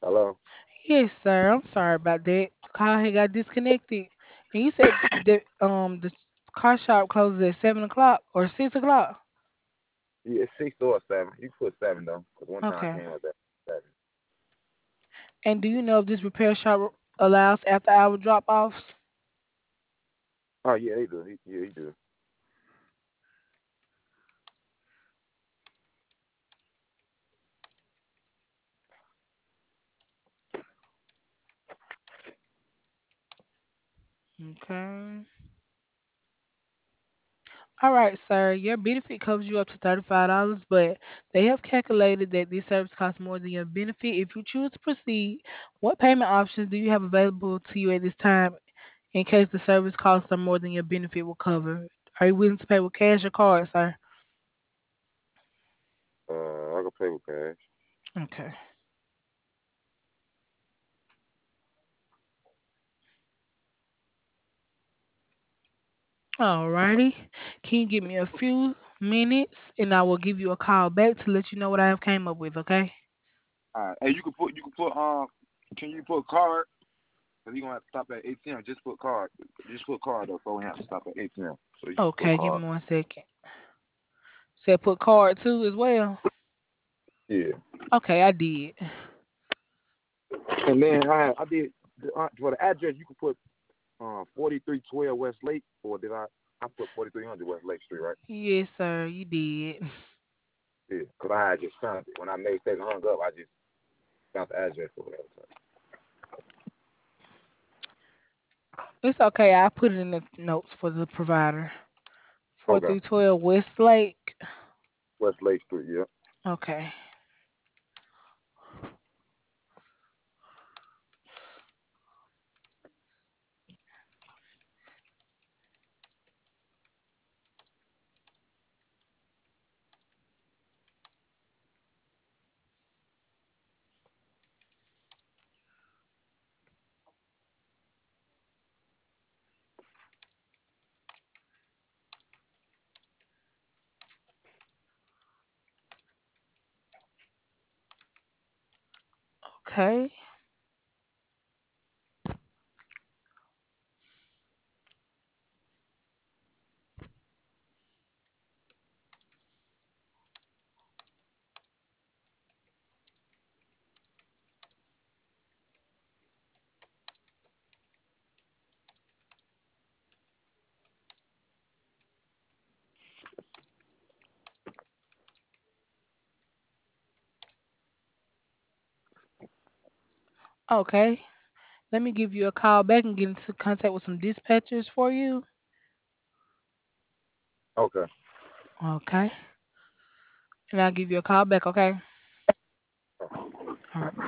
Hello? Yes, sir. I'm sorry about that. The call had got disconnected. And you said the car shop closes at 7 o'clock or 6 o'clock. Yeah, it's 6 or 7. You can put 7 though, because one time I Okay. came up at 7. And do you know if this repair shop allows after hour drop offs? Oh yeah, they do. Yeah, he do. Okay. All right, sir. Your benefit covers you up to $35, but they have calculated that this service costs more than your benefit. If you choose to proceed, what payment options do you have available to you at this time in case the service costs are more than your benefit will cover? Are you willing to pay with cash or card, sir? I can pay with cash. Okay. Alrighty. Can you give me a few minutes and I will give you a call back to let you know what I have came up with, okay? Alright. Hey, can you put card? Cause you gonna have to stop at ATM. Just put card though, so we have to stop at ATM. So you can put Okay, give card. me 1 second. Said put card too as well. Yeah. Okay, I did. And then I did for the address. You can put 4312 West Lake, or did I put 4300 West Lake Street, right? Yes, sir, you did. Yeah. Cause I had just found it when I made that hung up. I just found the address or whatever. So. It's okay. I put it in the notes for the provider. Okay. 4312 Westlake. West Lake Street. Yeah. Okay. Okay. Okay. Let me give you a call back and get into contact with some dispatchers for you. Okay. Okay. And I'll give you a call back, okay? All right.